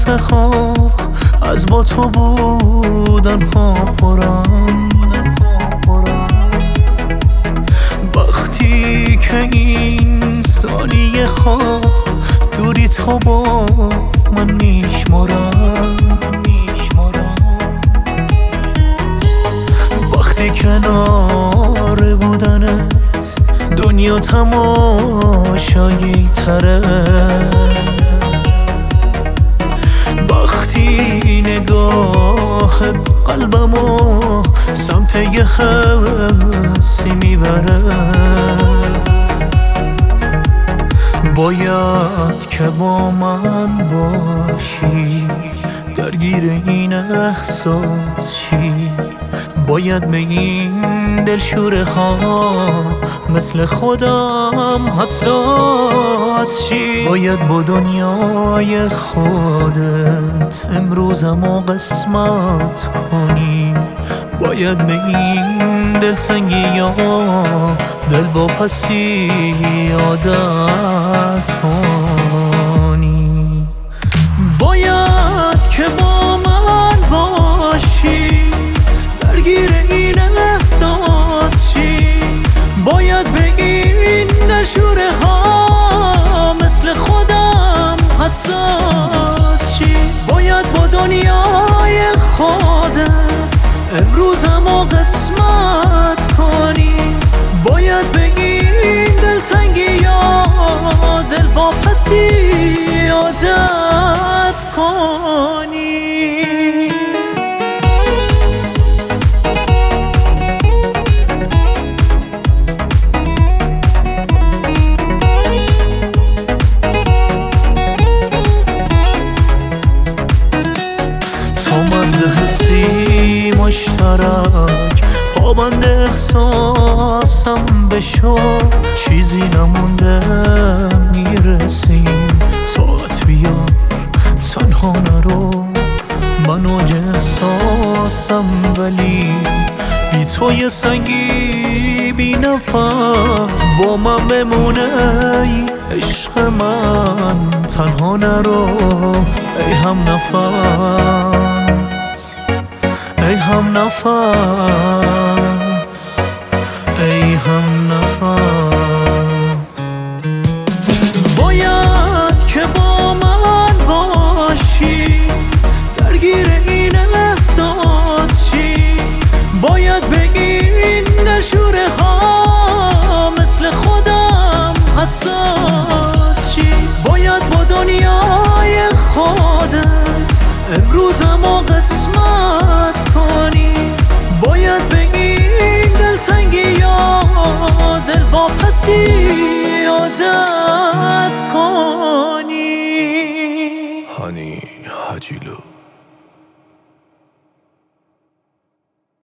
قصه ها از با تو بودن ها پرم. وقتی که این ثانیه ها دوری تو با من میشمارم، وقتی کنار بودنت دنیا تماشایی تره، وقتی نگاهت قلبمو سمت یه حسی میبره، باید که با من باشی، درگیر این احساس شی، باید به این دلشوره ها مثل خودم حساس شی، باید با دنیای خودت امروزمو قسمت کنی، باید به این دلتنگی ها دل واپسی عادت کنی، باید که با من باشی، درگیر این احساس شی، باید به این دلشوره ها مثل خودم حساس شی، باید با دنیای خودت امروزمو قسمت کنی، باید به این دلتنگی یا دل واپسی عادت کنی. مرز حسی مشترک پابند احساسم بشو، چیزی نمونده میرسیم، طاقت بیار تنها نرو، من اوج احساسم ولی بی تو یه سنگی بی نفس با من بمونه ای عشق من، تنها نرو ای هم نفس، ای هم نفس، ای هم